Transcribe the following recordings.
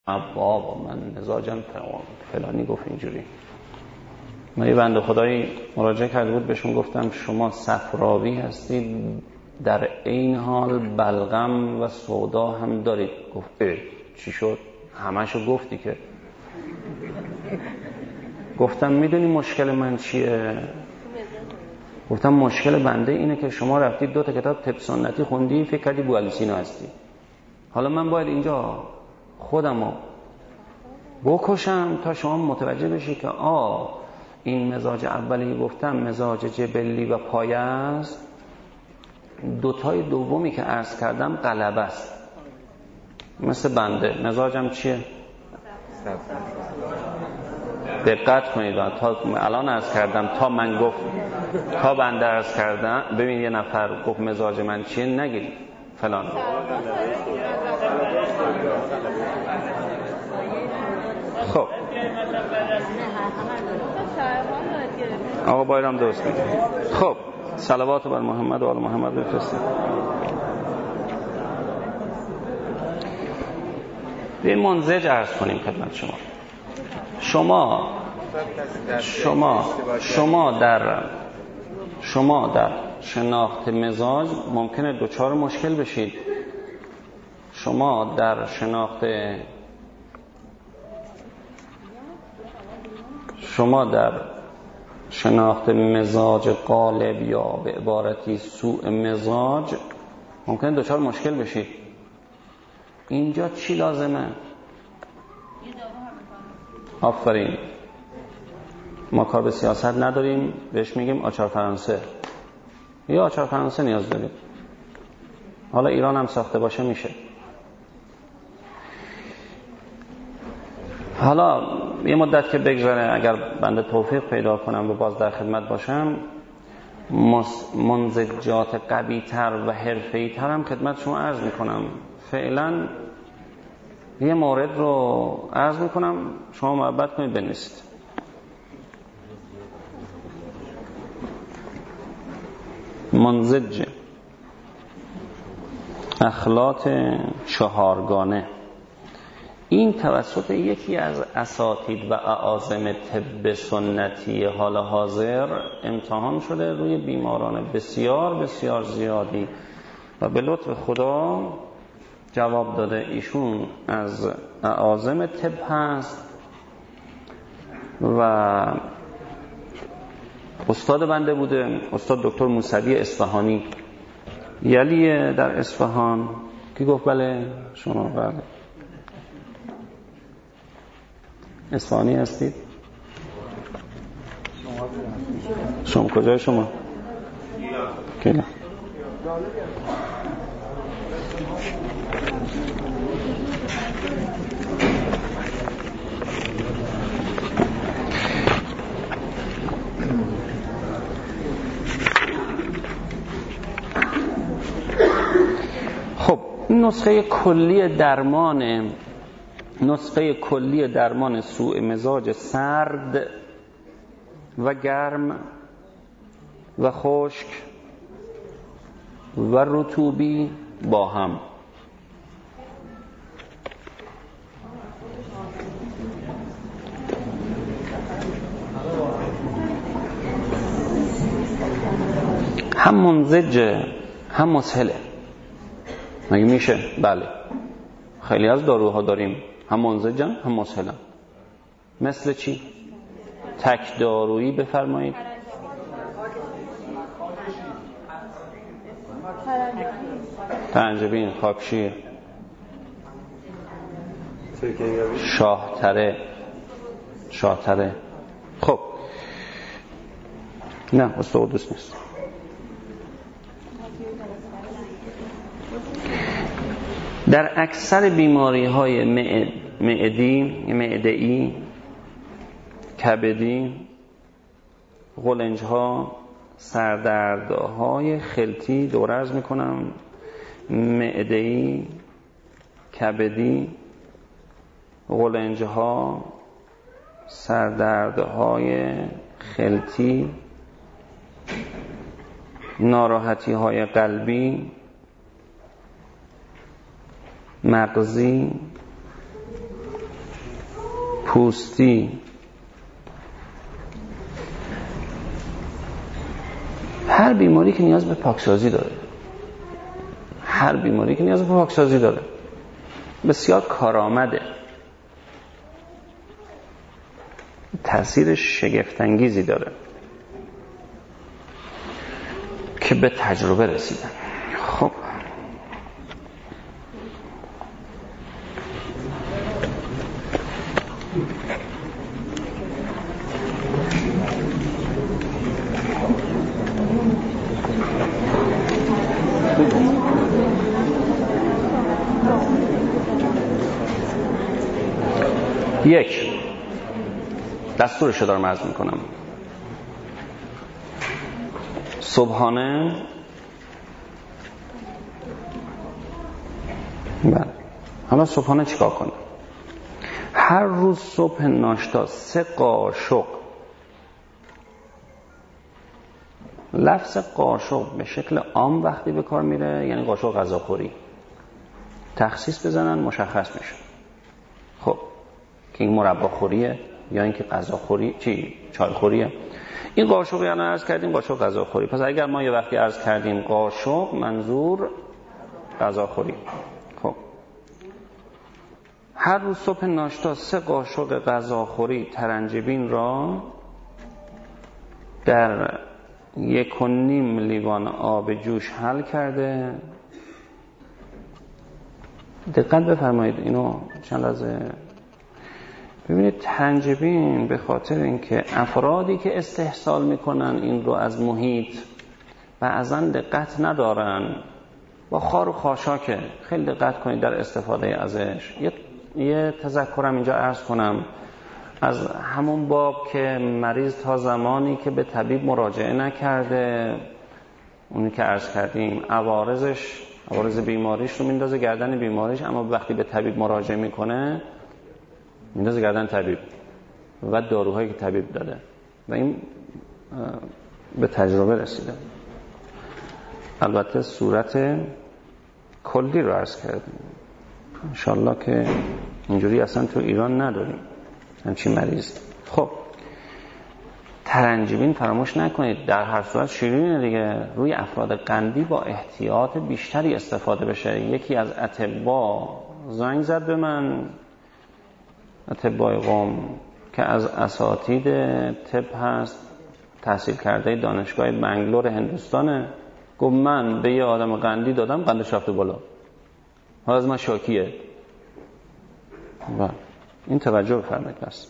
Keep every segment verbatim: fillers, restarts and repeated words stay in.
بابا من مزاجم فلانی گفت اینجوری. من یه بنده خدایی مراجعه کرده بود، بهشون گفتم شما صفراوی هستید در این حال بلغم و سودا هم دارید. گفت اه چی شد؟ همشو گفتی که. گفتم میدونی مشکل من چیه؟ گفتم مشکل بنده اینه که شما رفتید دو تا کتاب طب سنتی خوندی، فکر کردی بوعلی سینا هستی. حالا من باید اینجا خودمو بکشم تا شما متوجه بشی که آ این مزاج اولی گفتم مزاج جبلی و پایه است، دوتای دومی که عرض کردم غلبه است. مثل بنده مزاجم چیه؟ دقت کنید تا الان عرض کردم تا من گفت تا بنده عرض کردم ببین یه نفر گفت مزاج من چیه نگید فلان. خب آقا بایرام درست میگه. خب صلوات بر محمد و آل محمد بفرستید. این منزج عرض کنیم خدمت شما. شما شما شما در شما در شناخت مزاج ممکنه دوچار مشکل بشید. شما در شناخت شما در شناخت مزاج غالب یا به عبارتی سوء مزاج ممکنه دوچار مشکل بشید. اینجا چی لازمه؟ آفرین. ما کار به سیاست نداریم، بهش میگیم آچار فرانسه. یا آچار فرانسه نیاز داریم. حالا ایران هم ساخته باشه میشه. حالا یه مدت که بگذره اگر بنده توفیق پیدا کنم و باز در خدمت باشم منزجات قوی تر و حرفه‌ای تر هم خدمت شما عرض میکنم. فعلا یه مورد رو عرض میکنم، شما محبت کنید بنویسید. منزج اخلاط چهارگانه. این توسط یکی از اساتید و اعاظم طب سنتی حال حاضر امتحان شده روی بیماران بسیار بسیار زیادی و به لطف خدا جواب داده. ایشون از اعاظم طب هست و استاد بنده بوده، استاد دکتر موسوی اصفهانی یلیه در اصفهان. کی گفت بله؟ شما بله اصفهانی هستید؟ شما کجای شما؟ کیلا. خب نسخه کلی درمان نسخه کلی درمان سوء مزاج سرد و گرم و خشک و رطوبی با هم. هم منزجه هم مسهله. مگه میشه؟ بله خیلی از داروها داریم هم منزجن هم مسهلن. مثل چی؟ تک دارویی بفرمایید. تنجبین، خاکشیر، شاهتره شاهتره خب نه استاد دوست نیست. در اکثر بیماری های معدی، معده‌ای، کبدی، قولنج ها، سردردهای خلطی دور عرض میکنم، معده‌ای، کبدی، قولنج ها، سردردهای خلطی، ناراحتی های قلبی، مغزی، پوستی، هر بیماری که نیاز به پاکسازی داره، هر بیماری که نیاز به پاکسازی داره بسیار کارآمده، تأثیر شگفت‌انگیزی داره که به تجربه رسیدن. خب یک دستورش رو دارم عرض میکنم. صبحانه بله حالا صبحانه چیکار کنم؟ هر روز صبح ناشتا سه قاشق، لفظ قاشق به شکل عام وقتی به کار میره یعنی قاشق غذاخوری، تخصیص بزنن مشخص میشه خب که این مربا خوریه یا اینکه غذاخوری چی چای خوریه. این قاشق یعنی عرض کردیم قاشق غذاخوری. پس اگر ما یه وقتی عرض کردیم قاشق منظور غذاخوری. خب هر روز صبح ناشتا سه قاشق غذاخوری ترنجبین را در یک و نیم لیوان آب جوش حل کرده. دقت بفرمایید اینو چند لحظه ببینید. ترنجبین به خاطر اینکه افرادی که استحصال میکنن این رو از محیط بعضا دقت ندارن با خار و خاشاکه، خیلی دقت کنید در استفاده ازش. یه, یه تذکرم اینجا عرض کنم از همون باب که مریض تا زمانی که به طبیب مراجعه نکرده، اونی که عرض کردیم عوارضش عوارض بیماریش رو میندازه گردن بیماریش، اما وقتی به طبیب مراجعه میکنه میندازه گردن طبیب و داروهایی که طبیب داده و این به تجربه رسیده. البته صورت کلی رو عرض کردیم، انشالله که اینجوری اصلا تو ایران نداریم همچین مریض. خب ترنجبین فراموش نکنید در هر صورت شیرینه دیگه، روی افراد قندی با احتیاط بیشتری استفاده بشه. یکی از اطباء زنگ زد به من، اطباء قم که از اساتید طب هست، تحصیل کرده دانشگاه بنگلور هندوستانه، گفت من به یه آدم قندی دادم قندش رفته بالا، حالا از من شاکیه. و این توجه بفرمایید. بس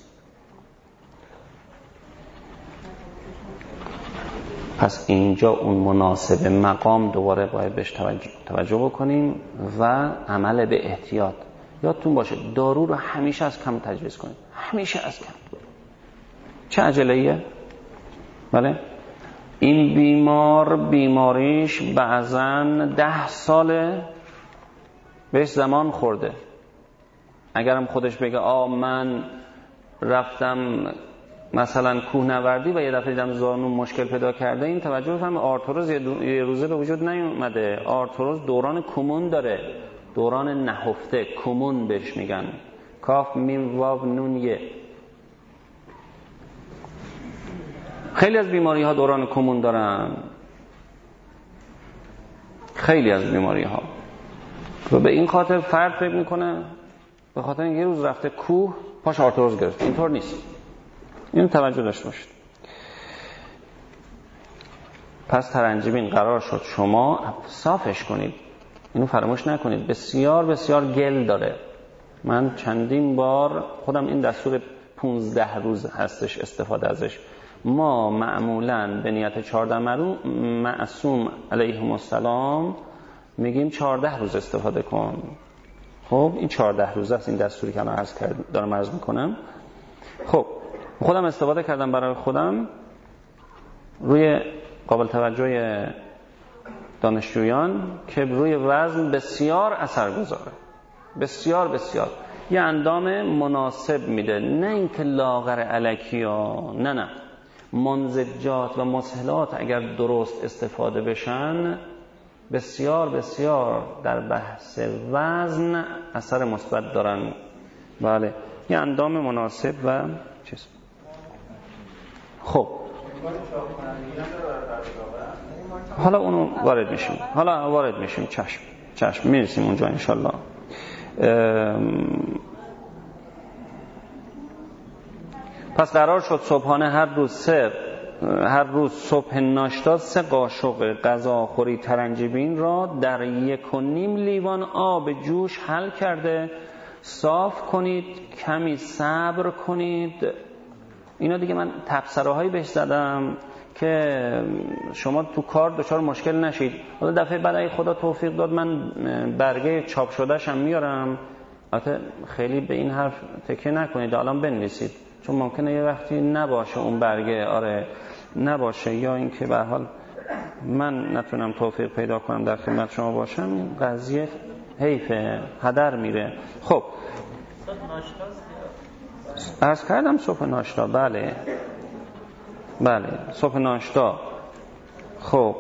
پس اینجا اون مناسب مقام دوباره باید بهش توجه, توجه بکنیم و عمل به احتیاط. یادتون باشه دارو رو همیشه از کم تجویز کنید، همیشه از کم. چه عجله‌ایه؟ بله این بیمار بیماریش بعضن ده ساله بهش زمان خورده. اگرم خودش بگه آ من رفتم مثلا کوهنوردی و یه دفعه دیدم زانوم مشکل پیدا کرده، این توجه بفرمایید آرتروز یه روزه به وجود نیومده. آرتروز دوران کمون داره، دوران نهفته، کمون بهش میگن، کاف میم واو نون یه. خیلی از بیماری ها دوران کمون دارن، خیلی از بیماری ها. و به این خاطر فرد فکر میکنه به خاطر اینکه یه روز رفته کوه پاش آرتروز گرفت. اینطور نیست، اینو توجه داشته باشید. پس ترنجبین قرار شد شما صافش کنید، اینو فراموش نکنید. بسیار بسیار گل داره. من چندین بار خودم این دستور پونزده روز هستش استفاده ازش. ما معمولاً به نیت چهارده معصوم علیهم السلام میگیم چهارده روز استفاده کن. خب این چهارده روز است این دستوری که من عرض کردم دارم عرض میکنم. خب خودم استفاده کردم برای خودم، روی قابل توجه دانشجویان که روی وزن بسیار اثر گذاره، بسیار بسیار. یه اندام مناسب میده، نه اینکه لاغر الکی ها، نه نه. منزجات و مسهلات اگر درست استفاده بشن بسیار بسیار در بحث وزن اثر مثبت دارن. بله یه اندام مناسب و چیز. خب حالا اونو وارد میشیم حالا وارد میشیم چشم چشم میرسیم اونجا انشالله. پس قرار شد صبحانه هر روز سه هر روز صبح ناشتا سه قاشق غذاخوری ترنجبین را در یک و نیم لیوان آب جوش حل کرده صاف کنید، کمی صبر کنید. اینا دیگه من تبصره هایی بهش زدم که شما تو کار دچار مشکل نشید. حالا دفعه بعد اگه خدا توفیق داد من برگه چاپ شدهش هم میارم. البته خیلی به این حرف تکیه نکنید، الان بنویسید، چون ممکنه یه وقتی نباشه اون برگه، آره نباشه، یا اینکه به هر حال من نتونم توفیق پیدا کنم در خدمت شما باشم، این قضیه حیفه، هدر میره. خب عرض کردم صبح ناشتا، بله بله صبح ناشتا. خب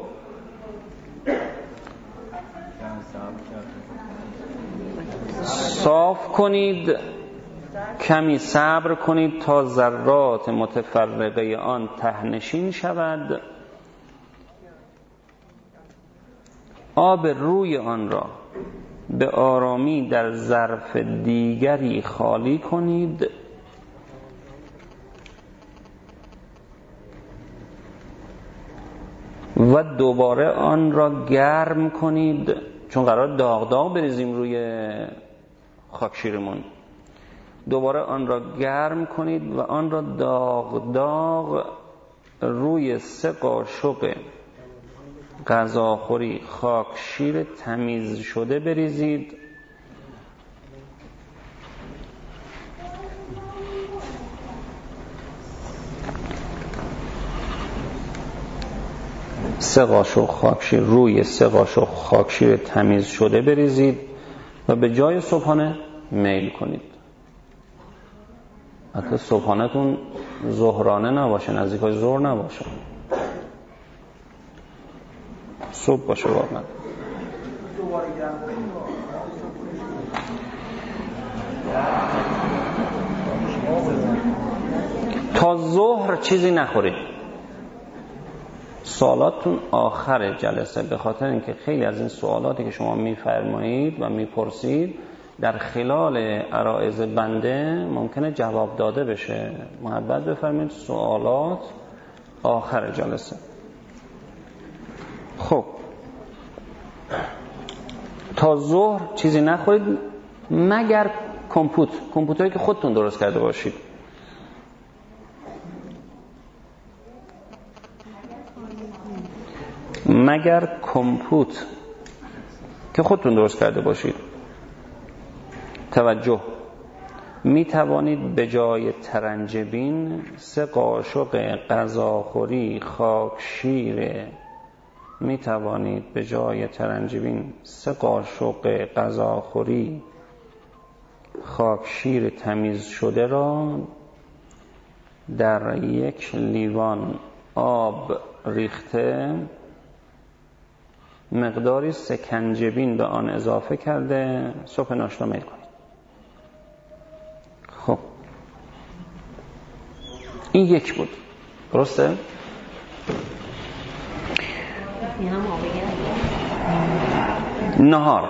صاف کنید، کمی صبر کنید تا ذرات متفرقه آن تهنشین شود. آب روی آن را به آرامی در ظرف دیگری خالی کنید. و دوباره آن را گرم کنید، چون قرار داغ داغ بریزیم روی خاکشیرمون. دوباره آن را گرم کنید و آن را داغ داغ روی سه قاشق غذاخوری خاکشیر تمیز شده بریزید. سه قاشق خاکشیر روی سه قاشق خاکشیر تمیز شده بریزید و به جای صبحانه میل کنید. حتی صبحانه‌تون ظهرانه نباشه، نزدیکای ظهر نباشه، صبح باشه واقعا. تا ظهر چیزی نخورید. سوالاتتون آخر جلسه، به خاطر اینکه خیلی از این سوالاتی که شما میفرمایید و میپرسید در خلال عرایض بنده ممکنه جواب داده بشه. محبت بفرمایید سوالات آخر جلسه. خب تا ظهر چیزی نخورید مگر کمپوت، کمپوتایی که خودتون درست کرده باشید. مگر کمپوت که خودتون درست کرده باشید. توجه، می توانید به جای ترنجبین سه قاشق غذاخوری خاکشیر می توانید به جای ترنجبین سه قاشق غذاخوری خاکشیر تمیز شده را در یک لیوان آب ریخته مقداری سکنجبین به آن اضافه کرده صبح ناشتا میل کنید. خب این یک بود، درسته؟ نهار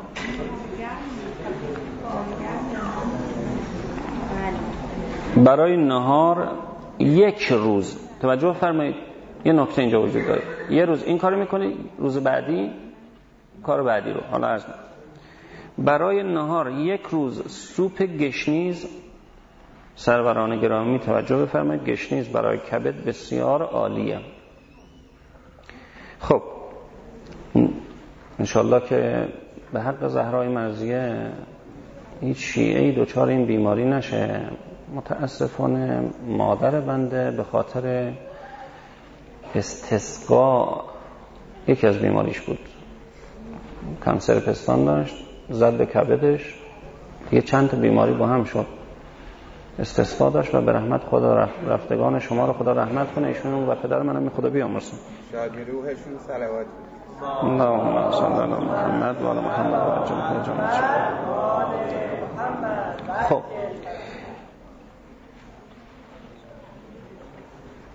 برای نهار یک روز، توجه فرمایید یه نکته اینجا وجود داره، یه روز این کارو میکنی، روز بعدی کار بعدی رو. حالا عرض می‌کنم برای نهار یک روز سوپ گشنیز، سروران گرامی توجه بفرمایید، گشنیز برای کبد بسیار عالیه. خب انشالله که به حق زهرای مرضیه هیچ شیعه‌ای دچار این بیماری نشه. متاسفانه مادر بنده به خاطر استسقا یکی از بیماریش بود، کانسر پستان داشت، زد به کبدش، دیگه چند تا بیماری با هم شد. استسقا داشت و به رحمت خدا رفتگان شما رو خدا رحمت کنه، ایشون و پدر منم خدا بیامرزه. شاید روحشون صلوات. اللهم صل علی محمد و علی محمد و عجل جمعه. خب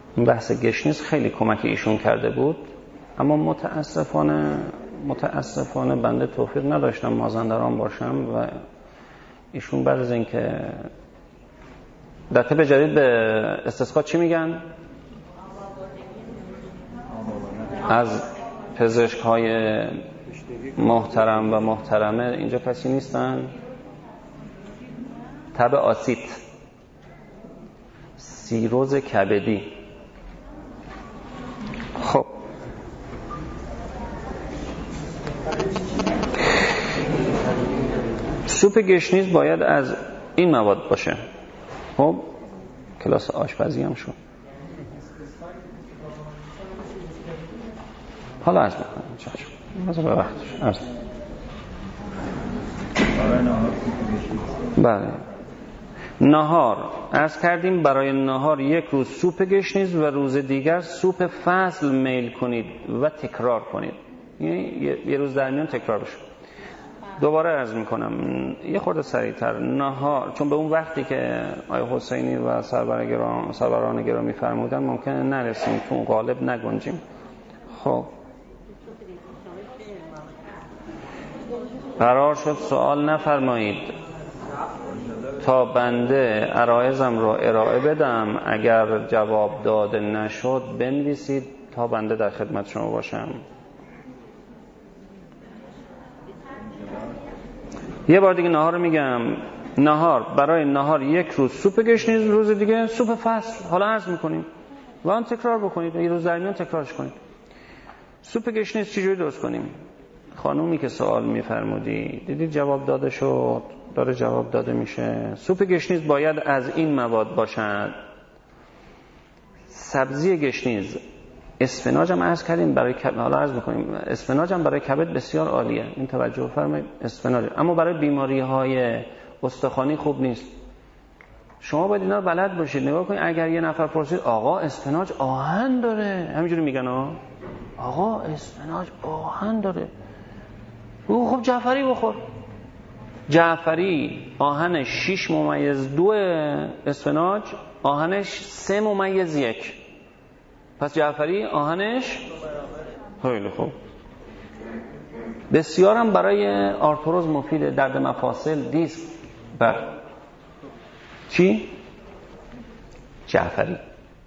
این بحث گشنیز خیلی کمک ایشون کرده بود، اما متاسفانه متاسفانه بنده توفیق نداشتم مازندران باشم و ایشون بعد از اینکه در طب جدید به استسقا چی میگن؟ از پزشک های محترم و محترمه اینجا کسی نیستن؟ تب آسیت، سیروز کبدی. خب سوپ گشنیز باید از این مواد باشه. خب کلاس آشپزی هم شد. حالا عرض میکنم چشم مثلا به وقتش عرض. بله نهار عرض کردیم، برای نهار یک روز سوپ گشنیز و روز دیگر سوپ فصل میل کنید و تکرار کنید، یعنی یه روز در میان تکرار بشه. دوباره عرض میکنم یه خورده سریعتر. نهار چون به اون وقتی که آیه حسینی و سرور گرام سروران گرامی فرمودن ممکنه نرسیم، تو غالب نگنجیم. خب قرار شد سوال نفرمایید تا بنده عرایزم را ارائه بدم، اگر جواب داده نشد بنویسید تا بنده در خدمت شما باشم. یه بار دیگه نهار رو میگم. نهار برای نهار یک روز سوپ گشنیز، روز دیگه سوپ فصل. حالا عرض میکنیم و آن تکرار بکنید، یه روز در میان تکرارش کنید. سوپ گشنیز چجوری درست کنیم؟ خانومی که سوال میفرمودی دیدید جواب داده شد، داره جواب داده میشه. سوپ گشنیز باید از این مواد باشد: سبزی گشنیز، اسفناج هم عرض کردیم برای کبد، حالا عرض میکنیم اسفناج هم برای کبد بسیار عالیه، این توجه فرمایید اسفناج، اما برای بیماری های استخوانی خوب نیست. شما باید اینا رو بلد باشید. نگاه کنید اگر یه نفر پرسید آقا اسفناج آهن داره، همینجوری میگن ها، آقا اسفناج آهن داره، او خب جعفری بخور. جعفری آهنش شش ممیز دو، اسفناج آهنش سه ممیز یک، پس جعفری آهنش خیلی خوب. بسیارم برای آرتروز مفیده، درد مفاصل، دیسک. بر چی؟ جعفری.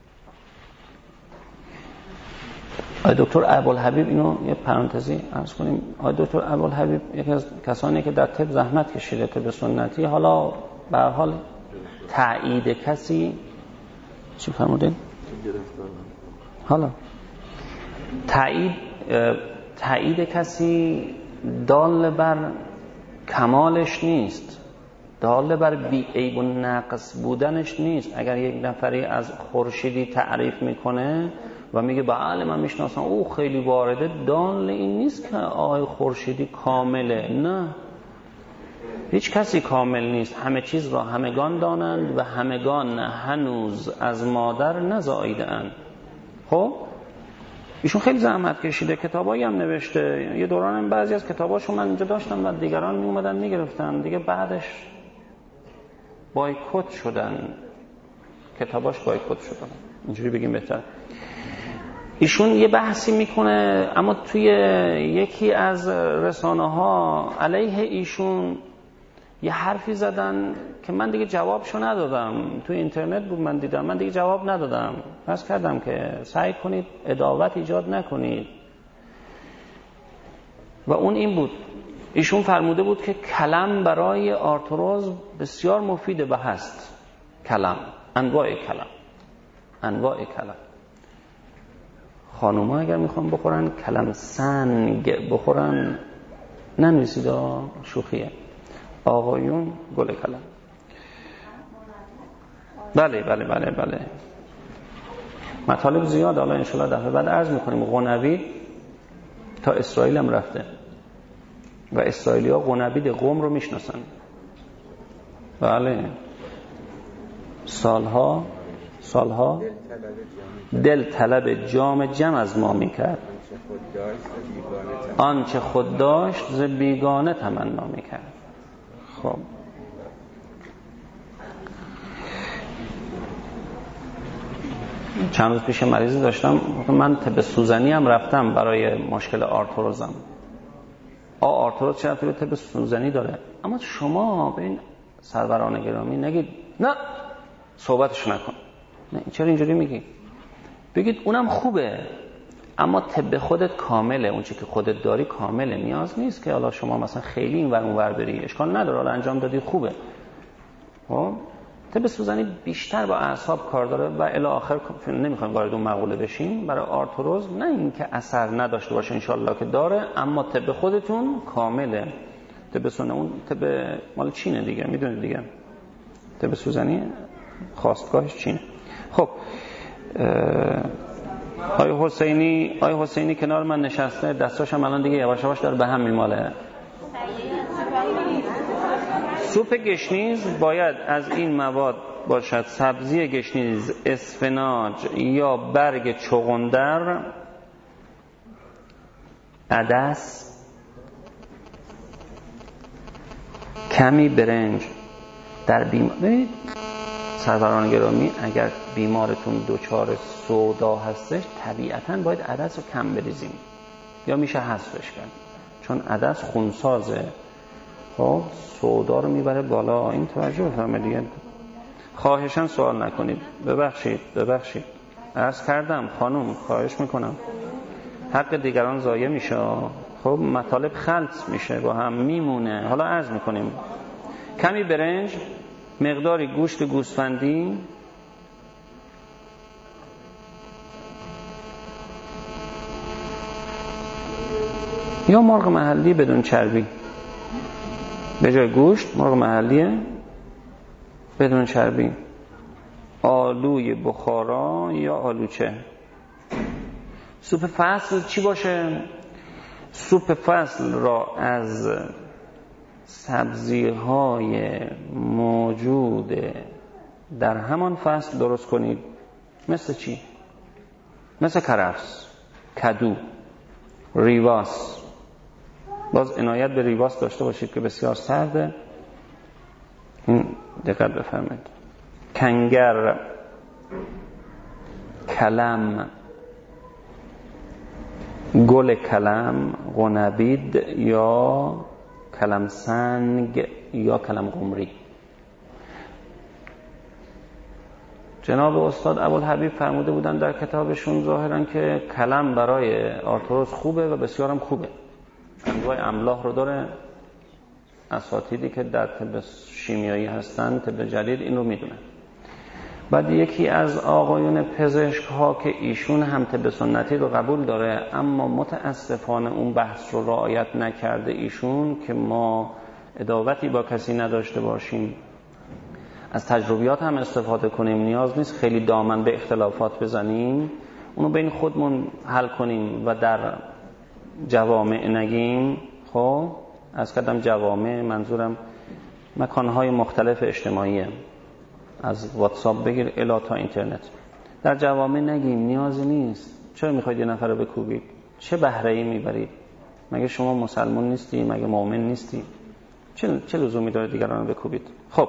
آقای دکتر ابوالحبیب، اینو یه پرانتزی عرض کنیم، آقای دکتر ابوالحبیب یکی از کسانی که در طب زحمت کشیده، طب سنتی. حالا به هر حال تایید کسی چی فرمودین؟ حالا تایید تایید کسی دال بر کمالش نیست، دال بر بی عیب و نقص بودنش نیست. اگر یک نفری از خورشیدی تعریف میکنه و میگه بله من میشناسم او خیلی وارده، دال این نیست که آقای خورشیدی کامله. نه، هیچ کسی کامل نیست. همه چیز را همگان دانند و همگان هنوز از مادر نزاییدند. خب ایشون خیلی زحمت کشیده، کتابایی هم نوشته. یه دوران هم بعضی از کتاباشو من اینجا داشتم و دیگران می اومدن میگرفتن، دیگه بعدش بایکوت شدن، کتاباش بایکوت شدن، اینجوری بگیم بهتر. ایشون یه بحثی میکنه، اما توی یکی از رسانه ها علیه ایشون یه حرفی زدن که من دیگه جوابشو ندادم. توی اینترنت بود من دیدم، من دیگه جواب ندادم. پس کردم که سعی کنید عداوت ایجاد نکنید. و اون این بود، ایشون فرموده بود که کلم برای آرتروز بسیار مفیده و هست. کلم، انواع کلم، انواع کلم. خانوما اگر میخوان بخورن کلم سنگ بخورن، ننویسید شوخیه. آقایون گل کلم. بله بله بله بله مطالب زیاد، حالا انشالله دفعه بعد عرض میکنیم. قنوی تا اسرائیل هم رفته و اسرائیلی ها قنوید قم رو میشناسن. بله سالها سالها دل طلب جام جم از ما میکرد، آنچه خود داشت ز بیگانه تمنا میکرد. خب چند روز پیش مریضی داشتم، من طب سوزنی هم رفتم برای مشکل آرتروزم. آ آرتروز چه ربطی به طب سوزنی داره؟ اما شما به این سروران گرامی نگید نه صحبتش نکن، نه چرا اینجوری میگی؟ بگید اونم خوبه اما طب خودت کامله، اون چیزی که خودت داری کامله، نیاز نیست که حالا شما مثلا خیلی این ور اون ور بری، اشکال نداره، حالا انجام دادی خوبه. خب طب سوزنی بیشتر با اعصاب کار داره و الی آخر نمیخوایم وارد اون مقوله بشیم. برای آرتروز نه اینکه اثر نداشته باشه، انشالله که داره، اما طب خودتون کامله. طب سوزنی اون طب مال چینه دیگه، میدونید دیگه، طب سوزنی خواستگاهش چینه. خب آقای حسینی آقای حسینی کنار من نشسته، دستاشم الان دیگه یواش یواش داره به هم میماله. سوپ گشنیز باید از این مواد باشد: سبزی گشنیز، اسفناج یا برگ چغندر، عدس، کمی برنج. در بیماری سروران گرامی اگر بیمارتون دچار سودا هستش طبیعتاً باید عدس رو کم بریزیم یا میشه حذفش کرد، چون عدس خونسازه، خب سودا رو میبره بالا. این توجه بفرمایید دیگه. خواهشاً سوال نکنید. ببخشید ببخشید عرض کردم خانم، خواهش میکنم، حق دیگران ضایع میشه. خب مطالب خلط میشه با هم میمونه. حالا عرض میکنیم کمی برنج، مقداری گوشت گوسفندی، یا مرغ محلی بدون چربی. به جای گوشت مرغ محلیه بدون چربی. آلوی بخارا یا آلوچه. سوپ فصل چی باشه؟ سوپ فصل را از سبزی‌های موجود در همان فصل درست کنید. مثل چی؟ مثل کرفس، کدو، ریواس. باز عنایت به ریواس داشته باشید که بسیار سرده، این دقت بفرمایید. کنگر، کلم، گل کلم، قنبید یا کلم سنگ یا کلم قمری. جناب استاد ابوالحبیب فرموده بودن در کتابشون ظاهرا که کلم برای آرتروز خوبه و بسیارم خوبه، انواع املاح رو داره. اساتیدی که در طب شیمیایی هستن، طب جدید، این رو میدونن. بعد یکی از آقایون پزشک ها که ایشون هم طب سنتی رو قبول داره اما متاسفانه اون بحث رو رعایت نکرده ایشون، که ما عداوتی با کسی نداشته باشیم، از تجربیات هم استفاده کنیم، نیاز نیست خیلی دامن به اختلافات بزنیم، اونو بین خودمون حل کنیم و در جوامع نگیم. خب از کدام جوامع منظورم مکانهای مختلف اجتماعیه، از واتساپ بگیر الی تا اینترنت. در جوامع نگیم، نیازی نیست. چرا میخواید یه نفر رو بکوبید؟ چه بهره‌ای میبرید؟ مگه شما مسلمان نیستی؟ مگه مؤمن نیستی؟ چه چه لزومی داره دیگران رو بکوبید؟ خب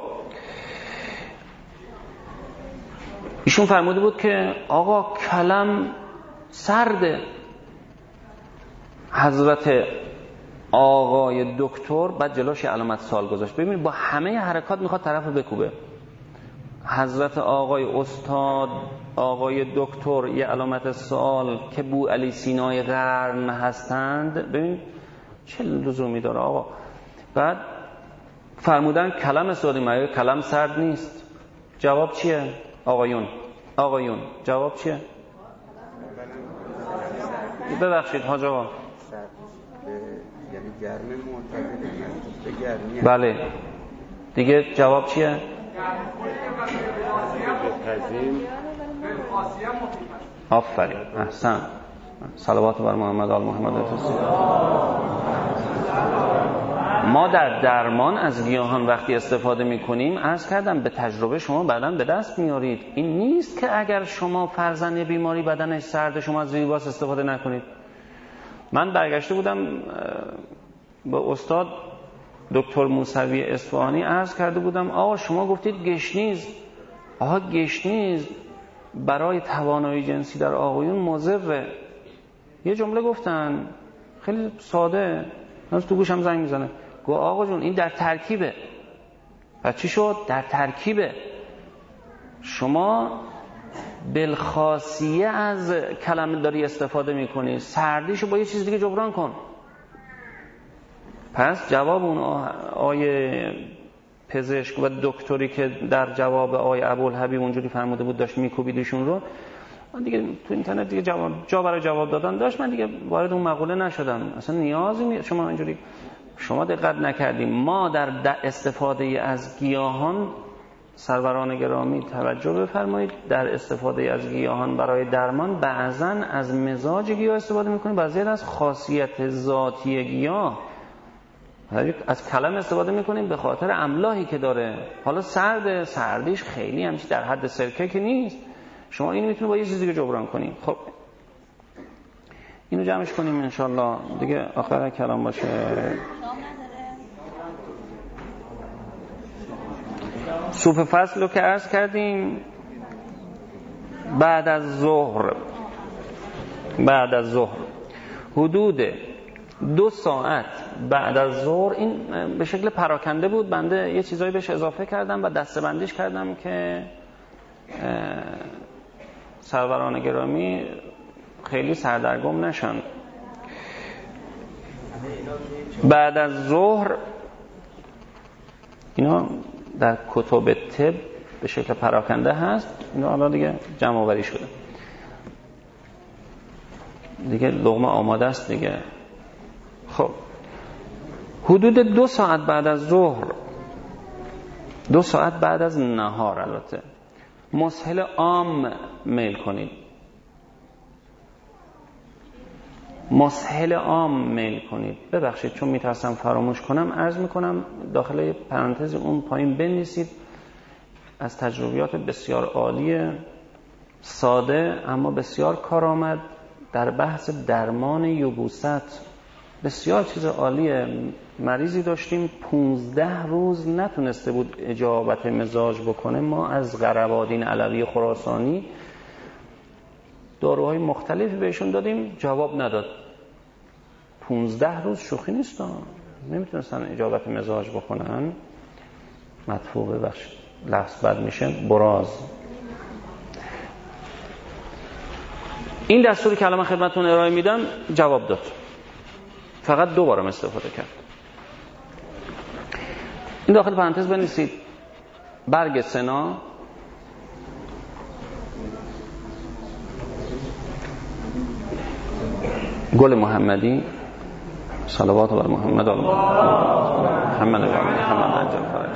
ایشون فرموده بود که آقا کلم سرده. حضرت آقای دکتر بعد جلوش علامت سوال گذاشت. ببینید با همه حرکات میخواد طرف رو بکوبه. حضرت آقای استاد آقای دکتر یه علامت سوال که بو علی سینای قرن هستند. ببین چه لزومی داره آقا. بعد فرمودن کلم استفاده می‌کنه، کلم سرد نیست. جواب چیه آقایون؟ آقایون جواب چیه؟ ببخشید حاج آقا. یعنی گرم معتدل به گرمی. بله دیگه جواب چیه؟ آفرین احسن. صلوات بر محمد آل محمد. ما در درمان از گیاهان وقتی استفاده میکنیم، عرض کردم به تجربه شما بعداً به دست میارید. این نیست که اگر شما فرزند بیماری بدنش سرده شما از ریواس استفاده نکنید. من برگشته بودم به استاد دکتر موسوی اصفهانی عرض کرده بودم آقا شما گفتید گشنیز. آقا گشنیز برای توانایی جنسی در آقایون مضره. یه جمله گفتن خیلی ساده، هنوز تو گوشم زنگ میزنه، گو آقا جون این در ترکیبه. پس چی شد؟ در ترکیبه. شما بالخاصیه از کلمه داری استفاده میکنی، سردیشو با یه چیز دیگه جبران کن. پس جواب اون آیه پزشک و دکتری که در جواب آیه ابوالحبیب اونجوری فرموده بود داشت میکوبیدشون رو، من دیگه تو اینترنت دیگه جواب جا برای جواب دادن داشت، من دیگه وارد اون مقوله نشدم. اصلا نیازی نیست شما اینجوری. شما دقت نکردیم ما در استفاده از گیاهان، سروران گرامی توجه بفرمایید، در استفاده از گیاهان برای درمان بعضاً از مزاج گیاه استفاده میکنیم، بعضی از خاصیت ذاتی گیاه، از کلم استفاده میکنیم به خاطر املاحی که داره. حالا سرد، سردیش خیلی همچی در حد سرکه که نیست، شما اینو میتونید با یه چیز دیگه جبران کنیم. خب اینو جمعش کنیم انشالله دیگه آخر کلام باشه. صوف فصل رو که عرض کردیم بعد از ظهر، بعد از ظهر حدود دو ساعت بعد از ظهر، این به شکل پراکنده بود، بنده یه چیزایی بهش اضافه کردم و دسته‌بندیش کردم که سروران گرامی خیلی سردرگم نشن. بعد از ظهر اینا در کتب طب به شکل پراکنده هست، اینا حالا دیگه جمع آوری شده دیگه، لقمه آماده است دیگه. خب حدود دو ساعت بعد از ظهر، دو ساعت بعد از نهار البته، مسهل عام میل کنید. مسهل عام میل کنید. ببخشید چون میترسم فراموش کنم عرض میکنم داخل پرانتز اون پایین بنویسید، از تجربیات بسیار عالی، ساده اما بسیار کارآمد در بحث درمان یبوست. بسیار چیز عالیه. مریضی داشتیم پونزده روز نتونسته بود اجابت مزاج بکنه، ما از قربادین علوی خراسانی داروهای مختلفی بهشون دادیم، جواب نداد. پونزده روز شوخی نیست، نمیتونستن اجابت مزاج بکنن. مدفوع بخش لفظ بد میشه، براز. این دستوری که الان خدمتتون ارائه میدم جواب داد، فقط دو بارم استفاده کرد. این داخل پرانتز بنویسید برگ سنا، گل محمدی، صلوات بر محمد آل محمد محمد محمد عجل فرج،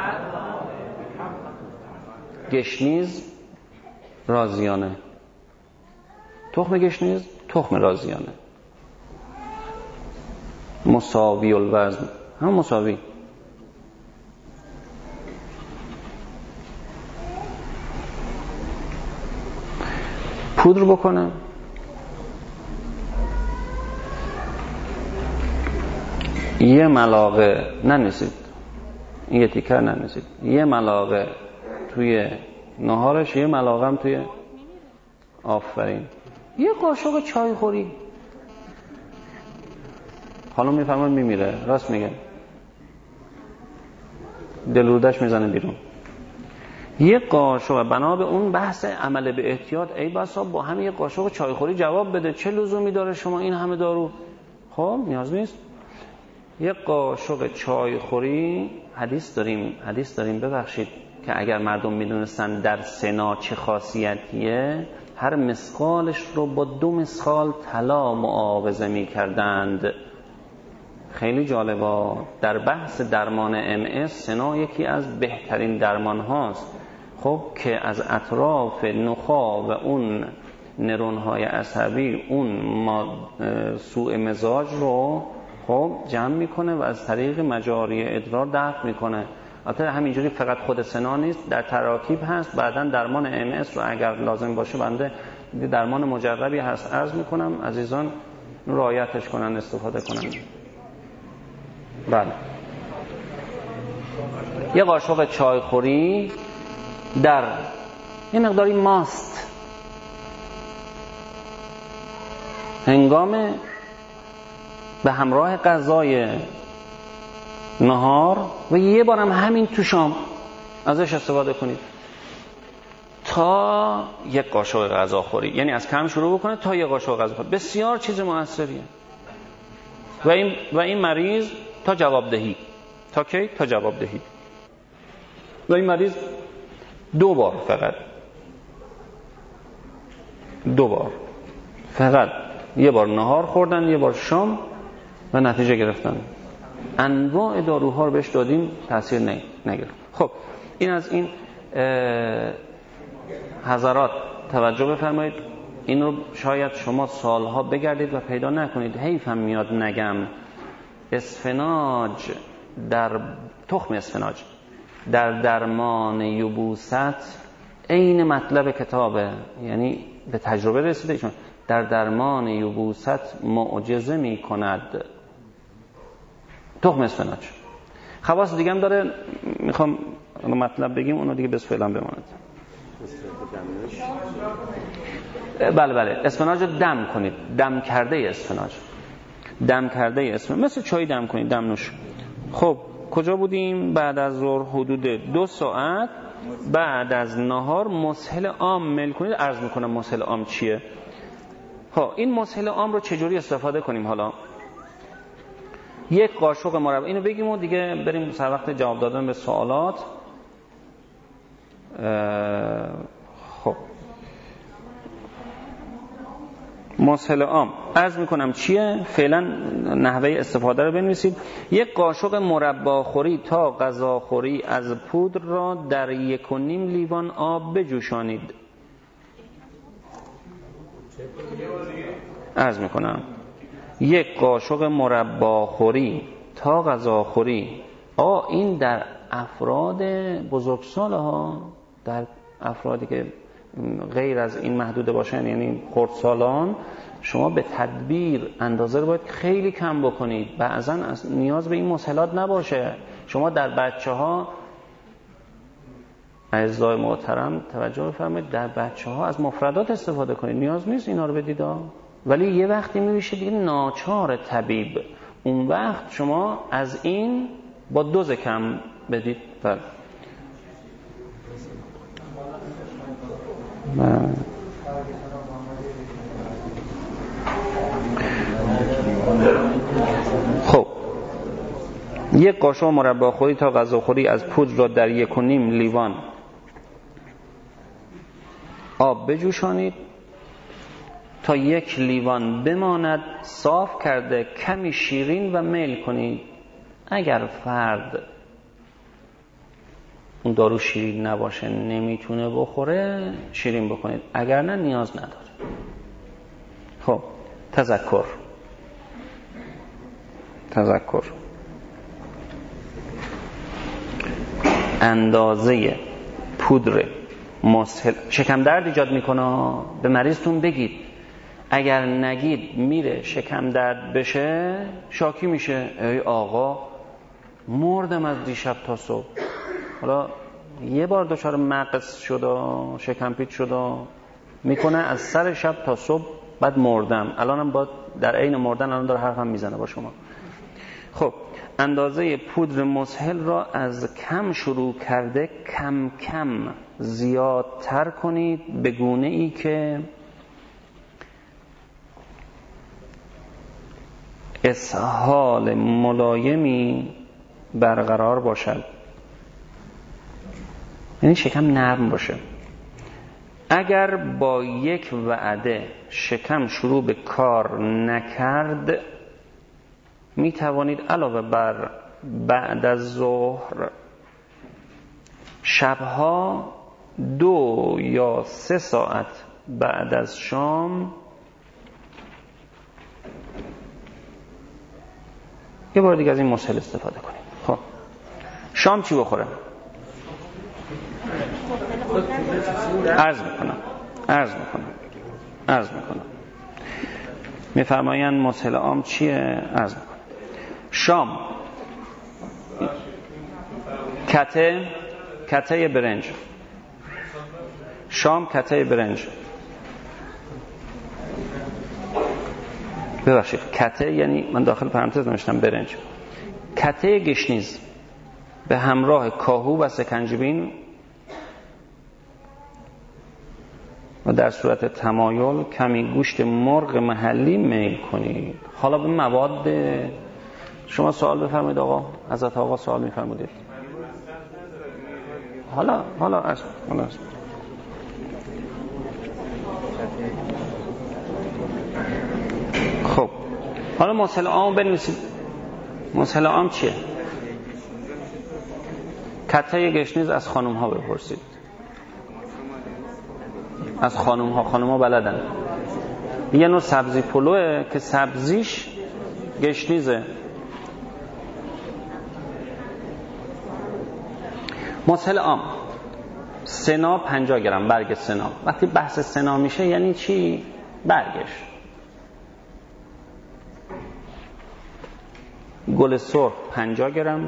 گشنیز رازیانه، تخم گشنیز تخم رازیانه، مساوی الوزن، هم مساوی، پودر بکنم، یه ملاقه ننویسید، این یه تیکر ننویسید، یه ملاقه توی نهارش، یه ملاقه هم توی، آفرین، یه قاشق چای خوری. خانم میفهمن میمیره، راست میگه، دلرودش میزنه بیرون. یه قاشق، بنا به اون بحث عمل به احتیاط، ای بسا با همین یه قاشق چای خوری جواب بده. چه لزومی داره شما این همه دارو؟ خب نیاز نیست. یه قاشق چای خوری، حدیث داریم حدیث داریم ببخشید که اگر مردم میدونستن در سنا چه خاصیتیه، هر مسقالش رو با دو مسقال طلا معاوضه میکردند. خیلی جالبه. در بحث درمان ام اس سنا یکی از بهترین درمان هاست، خب که از اطراف نخاع و اون نرون های عصبی اون سوء مزاج رو خب جمع میکنه و از طریق مجاری ادرار دفع میکنه. البته همینجوری فقط خود سنا نیست، در تراکیب هست. بعداً درمان ام اس رو اگر لازم باشه بنده درمان مجربی هست عرض میکنم، عزیزان رعایتش کنن، استفاده کنن. بله، یه قاشق چای خوری در یه مقداری ماست هنگام به همراه غذای نهار و یه بارم همین تو شام ازش استفاده کنید تا یک قاشق غذا خوری، یعنی از کم شروع بکنه تا یک قاشق غذا خوری. بسیار چیز موثریه و این و این مریض تا جواب دهی تا کی تا جواب دهی و این مریض دو بار فقط دو بار فقط یه بار نهار خوردن یه بار شام و نتیجه گرفتن. انواع داروها رو بهش دادیم تاثیر نگرفت. خب این از این حضرات توجه بفرمایید. این رو شاید شما سالها بگردید و پیدا نکنید. حیفم میاد نگم اسفناج در تخم اسفناج در درمان یبوست عین مطلب کتابه، یعنی به تجربه رسیده ایشون در درمان یبوست معجزه می کند تخم اسفناج. خواص دیگه هم داره، میخوام مطلب بگیم اونو دیگه بس فعلا بماند. بله بله اسفناج رو دم کنید، دم کرده اسفناج، دم کرده اسفناج مثل چای دم کنید، دم نوش. خب کجا بودیم؟ بعد از ظهر حدود دو ساعت بعد از نهار مسهل عام میل کنید. عرض میکنم مسهل عام چیه. خب این مسهل عام رو چجوری استفاده کنیم؟ حالا یک قاشق مربع، اینو بگیم و دیگه بریم سر وقت جواب دادن به سوالات. خب مسهل عام عرض میکنم چیه، فعلا نحوه استفاده رو بنویسید. یک قاشق مربا خوری تا غذا خوری از پودر را در یک و نیم لیوان آب بجوشانید. عرض میکنم یک قاشق مربا خوری تا غذا خوری. آه این در افراد بزرگسال ها، در افرادی که غیر از این محدوده باشن یعنی خردسالان، شما به تدبیر اندازه رو باید خیلی کم بکنید. بعضا نیاز به این مسهلات نباشه. شما در بچه ها اعزای محترم توجه بفرمایید، در بچه ها از مفردات استفاده کنید، نیاز نیست اینا رو بدید ها. ولی یه وقتی میشه دیگه ناچار طبیب، اون وقت شما از این با دوز کم بدید. بله خب یک قاشق مربا خوری تا غذا خوری از پودر را در یک و نیم لیوان آب بجوشانید تا یک لیوان بماند. صاف کرده کمی شیرین و میل کنید. اگر فرد اون دارو شیرین نباشه نمیتونه بخوره شیرین بکنید، اگر نه نیاز نداره. خب تذکر تذکر اندازه پودر مسهل شکم درد ایجاد میکنه. به مریضتون بگید، اگر نگید میره شکم درد بشه شاکی میشه. ای آقا مردم از دیشب تا صبح، حالا یه بار دچار مغص شده شکم پیچ شده میکنه از سر شب تا صبح بعد مردم. الانم با در عین مردن الان داره حرفم میزنه با شما. خب اندازه پودر مسهل را از کم شروع کرده کم کم زیادتر کنید به گونه ای که اسهال ملایمی برقرار باشد، یعنی شکم نرم باشه. اگر با یک وعده شکم شروع به کار نکرد می توانید علاوه بر بعد از ظهر شبها دو یا سه ساعت بعد از شام یه بار دیگه از این مسهل استفاده کنید. خب شام چی بخوره؟ عرض میکنم عرض میکنم عرض میکنم میفرمایند مسهل عام چیه؟ عرض میکنم شام کته کته برنج شام کته برنج. ببخشید کته یعنی من داخل پرانتز نوشتم برنج. کته گشنیز به همراه کاهو و سکنجبین و در صورت تمایل کمی گوشت مرغ محلی میل کنید. حالا به مواد شما سوال بفرمایید آقا. حضرت آقا سوال میفرمودید. حالا حالا از حالا از خب حالا مسئله عام بنویسید. مسئله عام چیه؟ کته گشنیز از خانم ها بپرسید. از خانم ها. خانم ها بلدن. یه نوع سبزی پلوه که سبزیش گشنیزه. مسئله عام سنا پنجاه گرم برگ سنا. وقتی بحث سنا میشه یعنی چی؟ برگش. گل سرخ پنجاه گرم.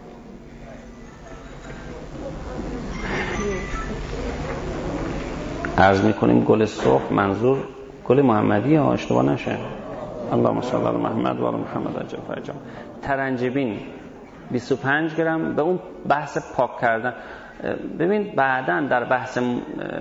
عرض میکنیم گل سرخ منظور گل محمدی ها، اشتباه نشه. اللهم صل علی محمد و علی محمد عجل فرجام. ترنجبین بیست و پنج گرم. به اون بحث پاک کردن ببین بعداً در بحث به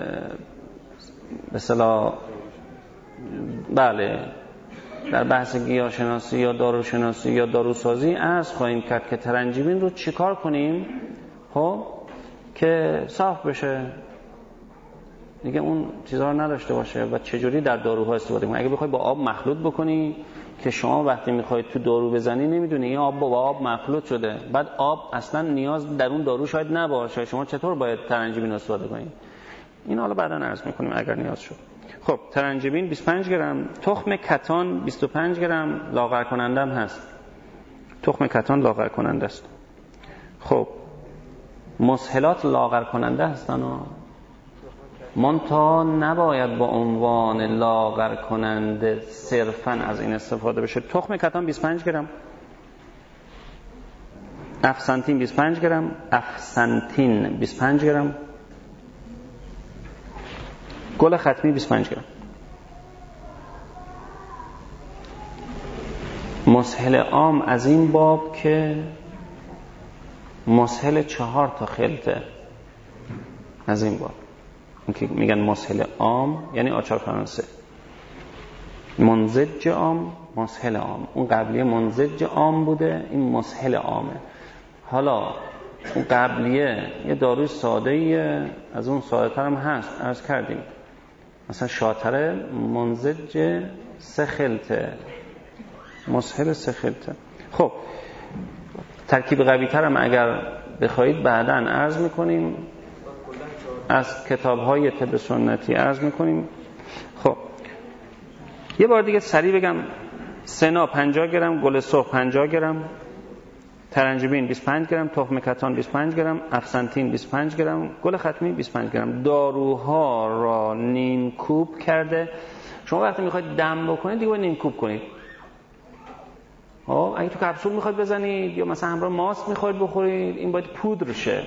اصطلاح بله در بحث گیاهشناسی یا داروشناسی یا داروسازی عرض خواهیم کرد که ترنجبین رو چیکار کنیم خب که صاف بشه دیگه، اون چیزها رو نداشته باشه و چجوری در داروها استفاده کنی. اگه بخوای با آب مخلوط بکنی که شما وقتی میخوای تو دارو بزنی نمیدونی این آب با آب مخلوط شده، بعد آب اصلا نیاز در اون دارو شاید نباشه، شما چطور باید ترنجبین استفاده کنید؟ این حالا بعدا عرض میکنیم اگر نیاز شد. خب ترنجبین بیست و پنج گرم. تخم کتان بیست و پنج گرم. لاغر کننده هم هست. تخم کتان لاغر کننده است. خب مسهلات لاغر کننده هستن ها. منتها نباید با عنوان لاغر کننده صرفاً از این استفاده بشه. تخم کتان بیست و پنج گرم. افسنتین بیست و پنج گرم. افسنتین بیست و پنج گرم. گل ختمی بیست و پنج گرم. مسهل عام از این باب که مسهل چهار تا خلطه. از این باب که میگن مسهل عام یعنی آچار فرانسه. منزج عام، مسهل عام. اون قبلیه منزج عام بوده، این مسهل عامه. حالا اون قبلیه یه داروی ساده ایه، از اون ساده تر هم هست، عرض کردیم مثلا شاتره منزج سه خلطه، مسهل سه خلطه. خب ترکیب قوی تر هم اگر بخواید بعداً عرض میکنیم، از کتاب‌های طب سنتی عرض میکنیم. خب یه بار دیگه سریع بگم. سنا پنجاه گرم. گل سرخ پنجاه گرم. ترنجبین بیست و پنج گرم. تخم کتان بیست و پنج گرم. افسنتین بیست و پنج گرم. گل ختمی بیست و پنج گرم. داروها را نیم کوب کرده. شما وقتی میخواید دم بکنید دیگه باید نیم کوب کنید. اگه تو کپسول میخواید بزنید یا مثلا همراه ماست میخواید بخورید این باید پودر شه.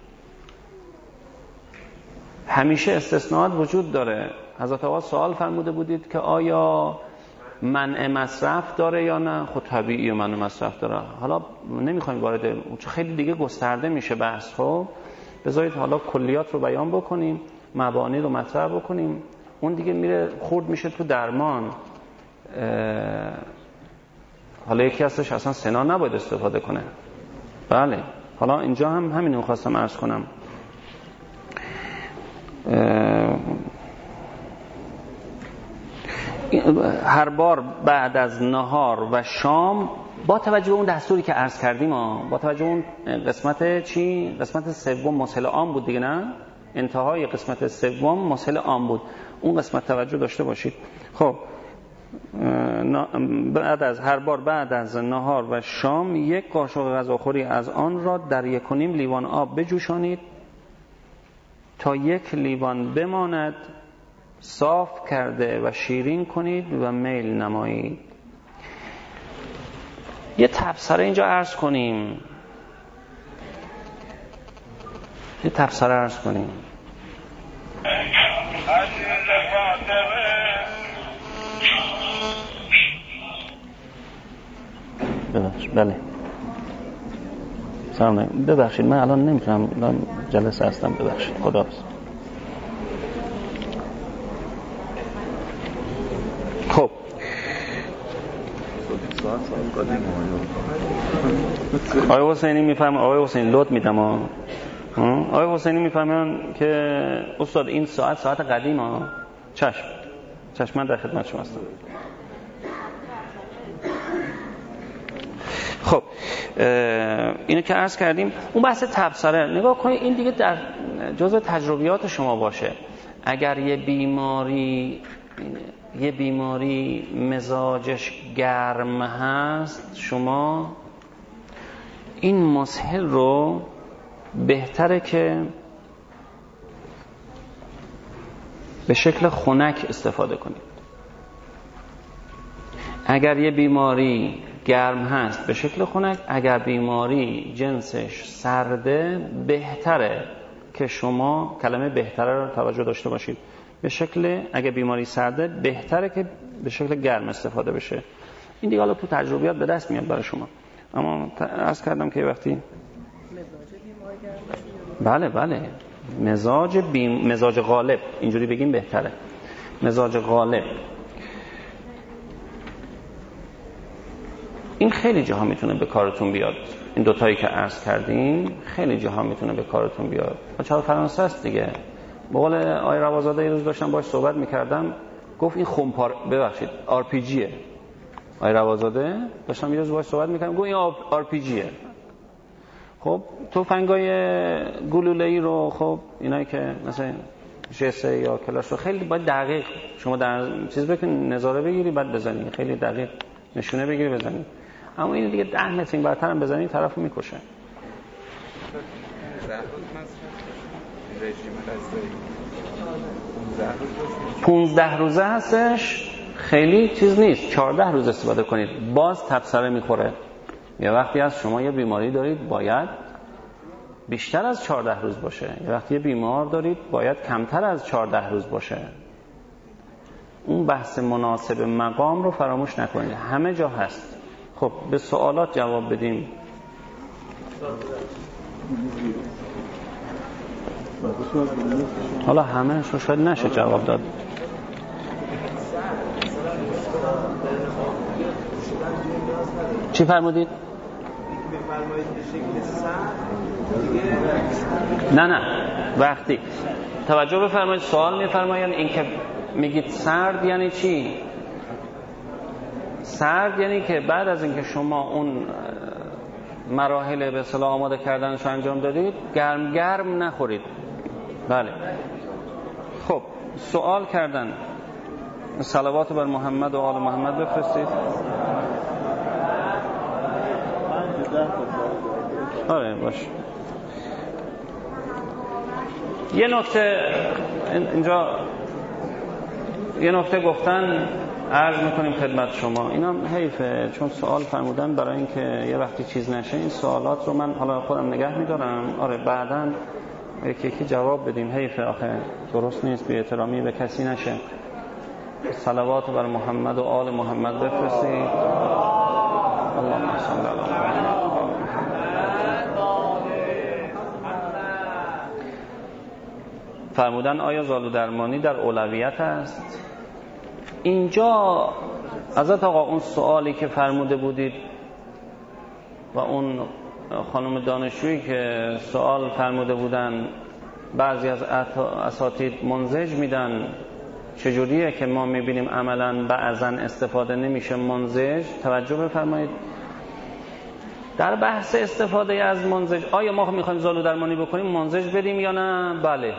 همیشه استثناءات وجود داره. حضرت آقا سوال فرموده بودید که آیا منع مصرف داره یا نه؟ خود طبیعی منع مصرف داره. حالا نمیخوایم وارد خیلی دیگه گسترده میشه بحث. خب بذارید حالا کلیات رو بیان بکنیم، مبانی رو مطرح بکنیم، اون دیگه میره خورد میشه تو درمان. حالا یکی هستش اصلا سنا نباید استفاده کنه. بله حالا اینجا هم همین رو خواستم عرض کنم. هر بار بعد از نهار و شام با توجه به اون دستوری که عرض کردیم ها، با توجه به اون قسمت چی؟ قسمت سوم مسهل عام بود دیگه، نه؟ انتهای قسمت سوم مسهل عام بود، اون قسمت توجه داشته باشید. خب بعد از هر بار بعد از نهار و شام یک قاشق غذاخوری از آن را در یک و نیم لیوان آب بجوشانید تا یک لیوان بماند، صاف کرده و شیرین کنید و میل نمایید. یه تبصره اینجا عرض کنیم یه تبصره عرض کنیم ببخشید. بله سلام علیکم. ببخشید من الان نمیتونم، الان جلسه هستم، ببخشید. خداحافظ. خب آقای حسینی میفهم، آقای حسینی لطف میدم آقای حسینی میفهمن که استاد این ساعت ساعت قدیم ها. چشم چشم من در خدمت شما هستم. خب اینو که عرض کردیم. اون بحث تبصره نگاه کنید، این دیگه در جزء تجربیات شما باشه. اگر یه بیماری یه بیماری مزاجش گرم هست، شما این مسهل رو بهتره که به شکل خنک استفاده کنید. اگر یه بیماری گرم هست به شکل خنک، اگر بیماری جنسش سرده بهتره که شما کلمه بهتره رو توجه داشته باشید. به شکل اگر بیماری سرده بهتره که به شکل گرم استفاده بشه. این دیگه حالا تو تجربیات به دست میاد برای شما. اما عرض کردم که وقتی بله بله مزاج بیم... مزاج غالب اینجوری بگیم بهتره. مزاج غالب این خیلی جاها میتونه به کارتون بیاد. این دوتایی که عرض کردیم خیلی جاها میتونه به کارتون بیاد. چرا فرانسه است دیگه. به قول آقای روازاده یه روز داشتم باهاش صحبت میکردم، گفت این خمپار ببخشید آر پی جیه. آقای روازاده داشتم یه روز باهاش صحبت میکردم، گفت این آر پی جیه. خب تفنگای گلوله‌ای رو، خب اینایی که مثلا جسه یا کلاش رو خیلی باید دقیق شما در چیز بکنید، نظاره بگیری بعد بزنی، خیلی دقیق نشونه بگیری بزنی. اما این دیگه ده متر این برتر هم بزنی طرفو میکشه. پونزده روزه هستش، خیلی چیز نیست. چهارده روز استفاده کنید باز تبصره میخوره. یه وقتی از شما یه بیماری دارید باید بیشتر از چهارده روز باشه، یه وقتی یه بیمار دارید باید کمتر از چهارده روز باشه. اون بحث مناسب مقام رو فراموش نکنید، همه جا هست. خب به سوالات جواب بدیم. حالا همه شو شاید نشه جواب داد. چی فرمودید؟ نه نه وقتی توجه بفرمایید سوال میفرمایید این که میگید سرد یعنی چی؟ سرد یعنی که بعد از اینکه شما اون مراحل به اصطلاح آماده کردنشو انجام دادید گرم گرم نخورید. بله. خب سوال کردن، صلوات بر محمد و آل محمد بفرستید. آره باش. یه نکته اینجا یه نکته گفتن عرض میکنیم خدمت شما. اینا حیفه چون سوال فرمودن برای اینکه یه وقتی چیز نشه این سوالات رو من حالا خودم نگه میدارم. آره بعداً یکی یکی جواب بدیم. حیفه آخه درست نیست بی احترامی به کسی نشه. صلوات بر محمد و آل محمد بفرستید. اللهم صل علی محمد. فرمودن آیا زالو درمانی در اولویت است؟ اینجا حضرت آقا اون سوالی که فرموده بودید و اون خانم دانشجویی که سوال فرموده بودن بعضی از اساتید منزج میدن چجوریه که ما میبینیم عملا بعضا استفاده نمیشه منزج. توجه بفرمایید در بحث استفاده از منزج آیا ما میخوایم زالو درمانی بکنیم منزج بدیم یا نه؟ بله.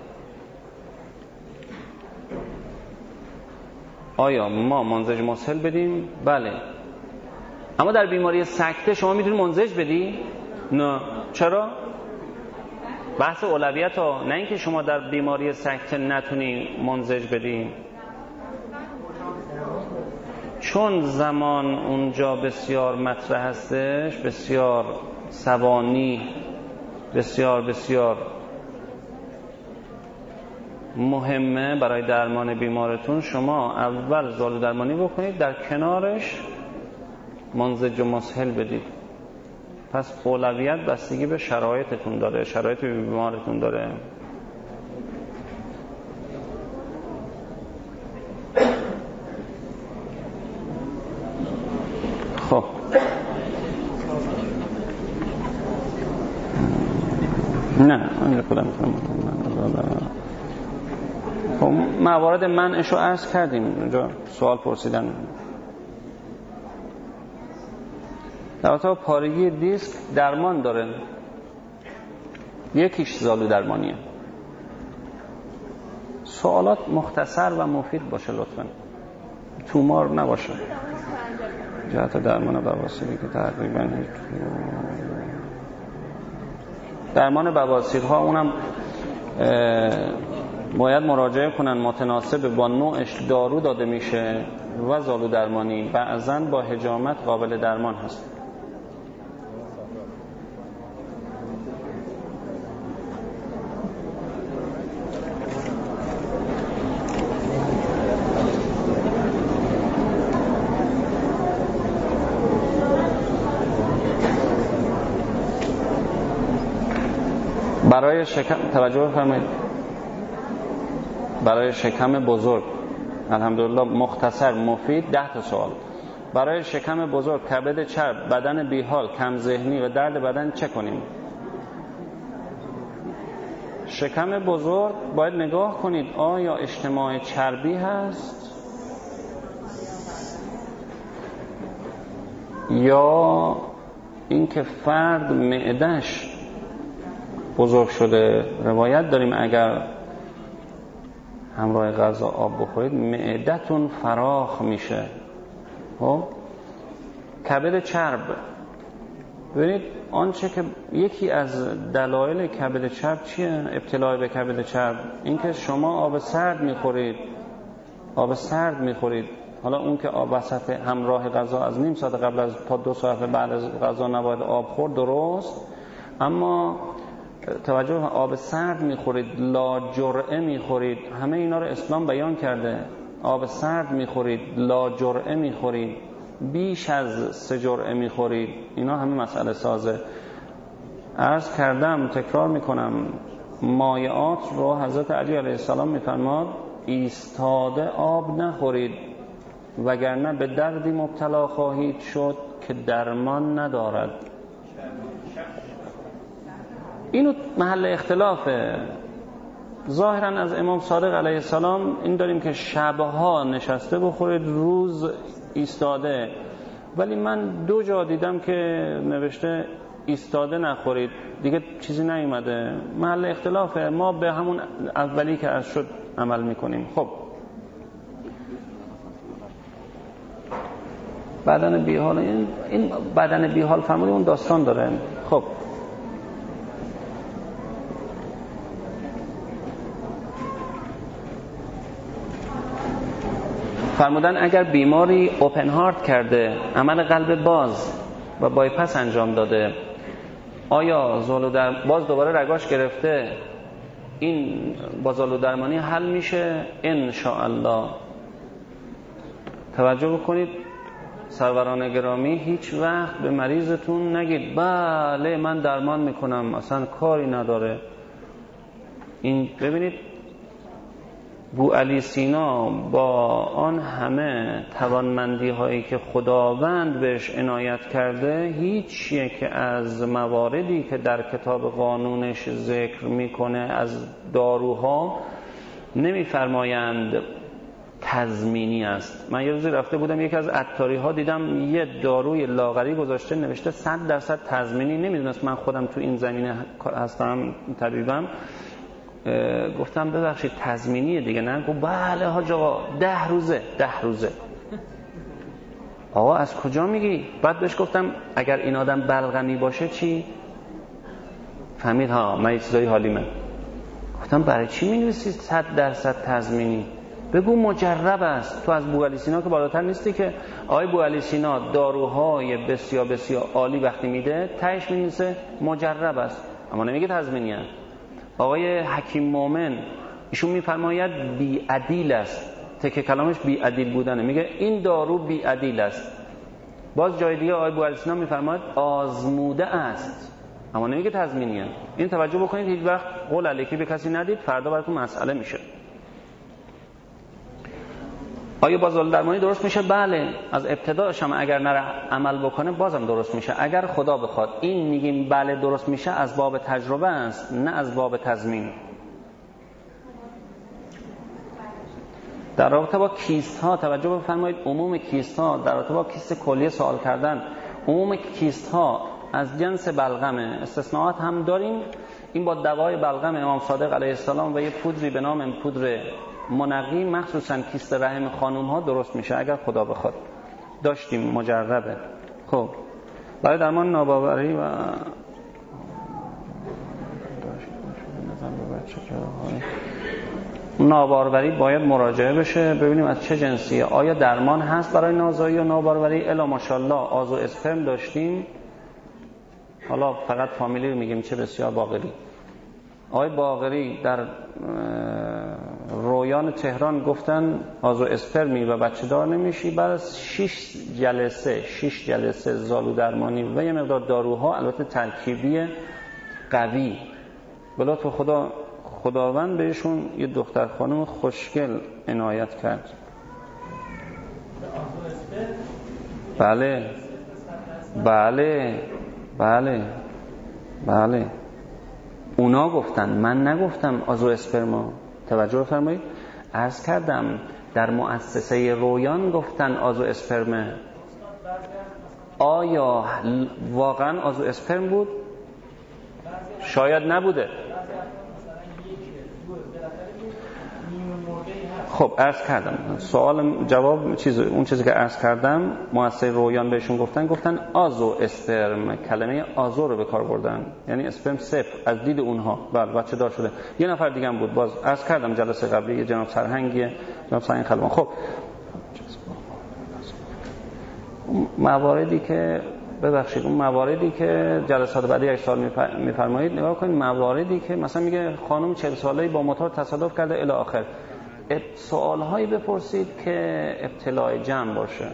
آیا ما منزج مسهل بدیم؟ بله. اما در بیماری سکته شما میتونید منزج بدی؟ نه. چرا؟ بحث اولویت ها، نه اینکه شما در بیماری سکته نتونی منزج بدی. چون زمان اونجا بسیار مطرح هستش، بسیار سوانی، بسیار بسیار مهمه برای درمان بیمارتون، شما اول زالو درمانی بکنید، در کنارش منزج و مسهل بدید. پس اولویت بستگی به شرایطتون داره، شرایط بیمارتون داره. خب نه من خودم میتونم. خب موارد منعش رو عرض کردیم، اونجا سوال پرسیدن. در واقع پارگی دیسک درمان داره، یکیش زالو درمانیه. سوالات مختصر و مفید باشه لطفاً، تومار نباشه. جهت درمان بواسیری که تقریبا هیچ درمان بواسیرها اونم باید مراجعه کنن، متناسب با نوعش دارو داده میشه و زالو درمانی بعضاً با حجامت قابل درمان هست. برای شکم توجه بفرمایید. برای شکم بزرگ الحمدلله مختصر مفید ده تا سوال. برای شکم بزرگ، کبد چرب، بدن بیحال، کم ذهنی و درد بدن چه کنیم؟ شکم بزرگ باید نگاه کنید آیا اجتماع چربی هست یا اینکه فرد معده‌اش بزرگ شده. روایت داریم اگر همراه غذا آب بخورید معدتون فراخ میشه. خب کبد چرب، ببینید آنچه که یکی از دلایل کبد چرب چیه؟ ابتلا به کبد چرب اینکه شما آب سرد میخورید، آب سرد میخورید. حالا اون که آب وسط همراه غذا از نیم ساعت قبل از تا دو ساعت بعد از غذا نباید آب خورد، درست، اما توجه آب سرد میخورید، لا جرعه میخورید، همه اینا رو اسلام بیان کرده. آب سرد میخورید، لا جرعه میخورید، بیش از سه جرعه میخورید، اینا همه مسئله سازه. عرض کردم تکرار میکنم، مایعات رو حضرت علی علیه السلام میفرماد ایستاده آب نخورید وگرنه به دردی مبتلا خواهید شد که درمان ندارد. اینو محل اختلافه. ظاهرا از امام صادق علیه السلام این داریم که شبها نشسته بخورید، روز ایستاده، ولی من دو جا دیدم که نوشته ایستاده نخورید، دیگه چیزی نیومده. محل اختلافه، ما به همون اولی که عرض شد عمل میکنیم. خب بدن بیحال، این, این بدن بیحال فرمودی اون داستان داره. خب فرمودن اگر بیماری اوپن هارت کرده، عمل قلب باز و بایپاس انجام داده، آیا زالو در باز دوباره رگاش گرفته، این با زالو درمانی حل میشه ان شاء الله. توجه بکنید سروران گرامی، هیچ وقت به مریضتون نگید بله من درمان میکنم، اصلا کاری نداره. این ببینید بوعلی سینا با آن همه توانمندی هایی که خداوند بهش عنایت کرده، هیچ یک از مواردی که در کتاب قانونش ذکر میکنه از داروها نمیفرمایند تضمینی است. من یه روزی رفته بودم یکی از عطاری ها دیدم یه داروی لاغری گذاشته نوشته صد درصد تضمینی. نمیدونست من خودم تو این زمینه هستم، طبیبم. گفتم ببخشید تضمینیه دیگه؟ نه. گفت بله حاج آقا ده روزه ده روزه. آقا از کجا میگی؟ بعد بهش گفتم اگر این آدم بلغمی باشه چی؟ فهمید ها من یه چیزایی حالیمه. گفتم برای چی می‌نویسی صد درصد تضمینی؟ بگو مجرب است. تو از بوعلی سینا که بالاتر نیستی که آقای بوعلی سینا داروهای بسیار بسیار عالی وقتی میده تهش می‌نویسه مجرب است، اما نمیگه تضمینیه. آقای حکیم مومن ایشون میفرماید بی عدیل است، تکه کلامش بی عدیل بودنه، میگه این دارو بی عدیل است. باز جای دیگه آقای بوعلی‌سینا میفرماید آزموده است، اما نمیگه تضمینیه. این توجه بکنید، هیچ وقت قول علیکی به کسی ندید، فردا براتون مسئله میشه. آیا باز درمانی درست میشه؟ بله، از ابتداش هم اگر نره عمل بکنه بازم درست میشه، اگر خدا بخواد. این میگیم بله درست میشه از باب تجربه است، نه از باب تضمین. در رابطه با کیست ها توجه بفرمایید، عموم کیست ها در رابطه با کیست کلیه سوال کردن، عموم کیست ها از جنس بلغمه، استثناءات هم داریم. این با دوای بلغم امام صادق علیه السلام و یه پودری به نام پودر منقی مخصوصا کیست رحم خانم ها درست میشه اگر خدا بخواد. داشتیم مجربه. خب برای درمان ناباوری و ناباروری باید مراجعه بشه، ببینیم از چه جنسیه. آیا درمان هست برای نازایی یا ناباروری؟ الا ماشاءالله آز و اسپرم داشتیم. حالا فقط فامیلی رو میگیم، چه بسیار باقری. آقای باقری در رویان تهران گفتن آز و اسپرمی و بچه دار نمیشی. بعد از شش جلسه شش جلسه زالو درمانی و یه مقدار داروها، البته ترکیبی قوی، به لطف خدا خداوند بهشون یه دختر خانم خوشگل عنایت کرد. بله بله بله بله اونا گفتن، من نگفتم آزو اسپرما. توجه فرمایید، عرض کردم در مؤسسه رویان گفتن آزو اسپرمه. آیا واقعا آزو اسپرم بود؟ شاید نبوده. خب عرض کردم سوال جواب چیز اون چیزی که عرض کردم، مؤسسه رویان بهشون گفتن گفتن آزو اسپرم، کلمه آزو رو به کار بردن، یعنی اسپرم صفر از دید اونها. بله بچه دار شده. یه نفر دیگه هم بود، باز عرض کردم جلسه قبلی، جناب سرهنگی، جناب سرهنگ خلبان. خب مواردی که ببخشید اون مواردی که جلسات بعدی ارسال میفرمایید نگاه کنید، مواردی که مثلا میگه خانم چهل ساله‌ای با موتور تصادف کرده الی آخر، سوالهایی بپرسید که ابتلاع جمع باشه،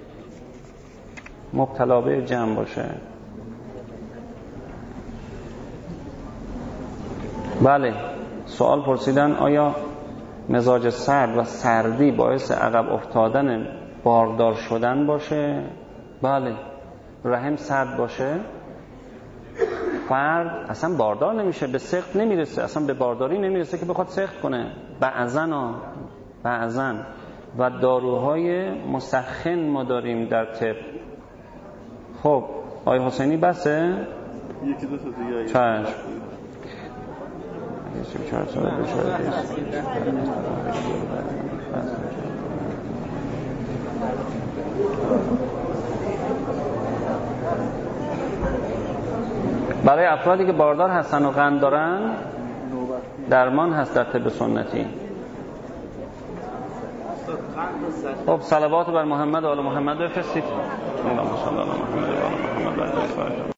مبتلا به جمع باشه. بله سوال پرسیدن آیا مزاج سرد و سردی باعث عقب افتادن باردار شدن باشه؟ بله. رحم سرد باشه فرد اصلا باردار نمیشه، به سقط نمیرسه، اصلا به بارداری نمیرسه که بخواد سقط کنه. بعضن بعضن و داروهای مسخن ما داریم در طب. خب آقای حسینی بسه؟ یکی دو تا دیگه چشم. برای افرادی که باردار هستن و قند دارن درمان هست در طب سنتی. خب صلوات بر محمد و آل محمد بفرستید. اللهم صل علی محمد و آل محمد.